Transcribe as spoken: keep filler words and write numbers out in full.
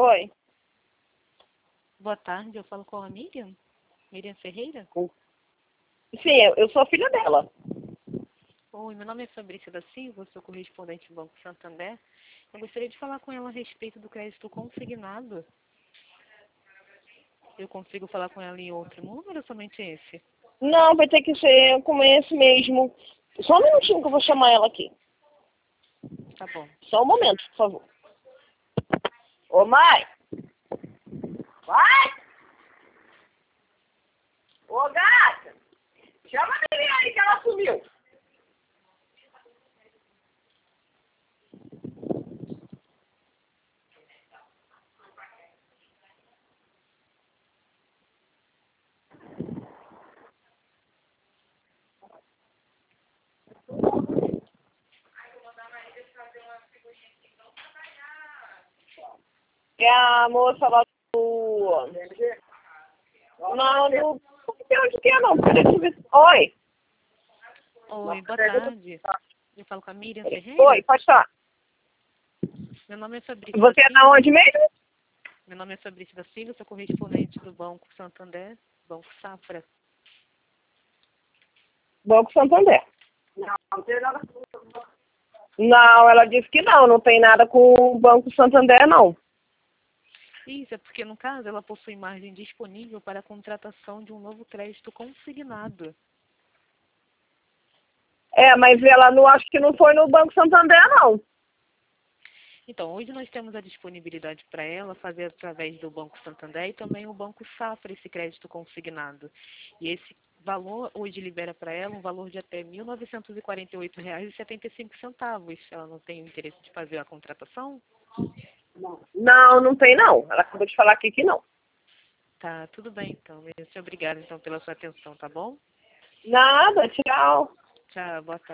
Oi. Boa tarde, eu falo com a Miriam? Miriam Ferreira? Sim, eu, eu sou filha dela. Oi, meu nome é Fabrícia da Silva, sou correspondente do Banco Santander. Eu gostaria de falar com ela a respeito do crédito consignado. Eu consigo falar com ela em outro número ou somente esse? Não, vai ter que ser com esse mesmo. Só um minutinho que eu vou chamar ela aqui. Tá bom. Só um momento, por favor. Ô, mãe! Vai! Ô, gata! Chama a menina aí que ela sumiu. É a moça lá do... Não, do... Não sei onde que é, não. Peraí, deixa eu ver. Oi. Oi, boa tarde. Eu falo com a Miriam Ferreira? Oi, pode falar. Meu nome é Fabrícia Você da é Silva. da onde mesmo? Meu nome é Fabrícia da Silva, sou correspondente do Banco Santander, Banco Safra. Banco Santander. Não, ela disse que não, não tem nada com o Banco Santander, não. Isso é porque, no caso, ela possui margem disponível para a contratação de um novo crédito consignado. É, mas ela não acho que não foi no Banco Santander, não. Então, hoje nós temos a disponibilidade para ela fazer através do Banco Santander e também o Banco Safra esse crédito consignado. E esse valor hoje libera para ela um valor de até mil novecentos e quarenta e oito reais e setenta e cinco centavos. Ela não tem interesse de fazer a contratação? Não, não tem, não. Ela acabou de falar aqui que não. Tá, tudo bem então. Muito obrigada então pela sua atenção, tá bom? Nada, tchau. Tchau, boa tarde.